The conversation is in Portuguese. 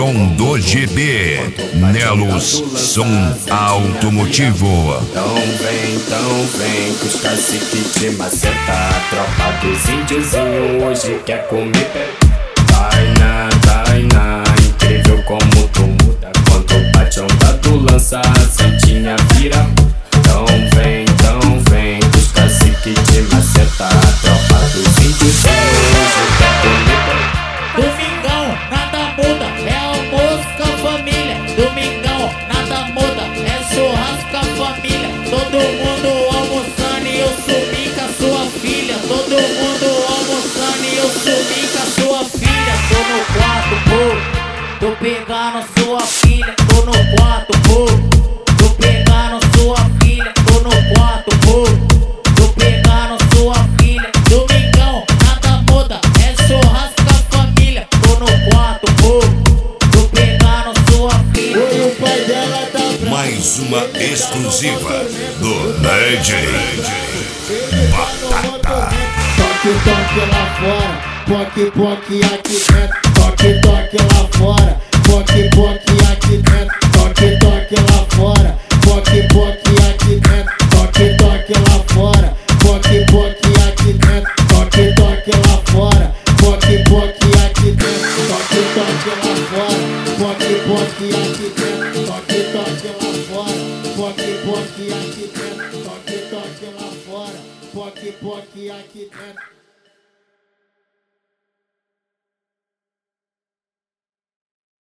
Iron do GB, Nelos Som Automotivo. Então vem, que os caciques te maceta. A tropa dos índiozinhos hoje quer comer. Tainá, incrível como tu muda. Quando bate onda tu lança a santinha vira. Então vem, que os caciques te maceta. A tropa dos índiozinhos hoje quer comer. Domingão, nada muda, é almoço com a família. Domingão, nada muda, é churrasco com a família. Todo mundo almoçando e eu sumi com a sua filha. Todo mundo almoçando e eu sumi com a sua filha. Tô no quarto, pô, tô pegando sua filha. Tô no quarto, pô, tô pegando sua filha. Tô no quarto, pô, tô pegando sua filha. Domingão, nada muda, é churrasco com a família. Tô no quarto, pô, tô pegando sua filha. Hoje o pai dela tá bravo. Mais uma exclusiva do DJ Batata. Toque lá fora, poque aqui dentro. Toque lá fora, poque aqui dentro. Toque lá fora, poque aqui dentro. Toque lá fora, poque aqui dentro. Toque lá fora, poque aqui dentro. Toque lá fora, poque aqui dentro. Toque lá fora, poque aqui dentro. Toque lá fora, poque aqui dentro.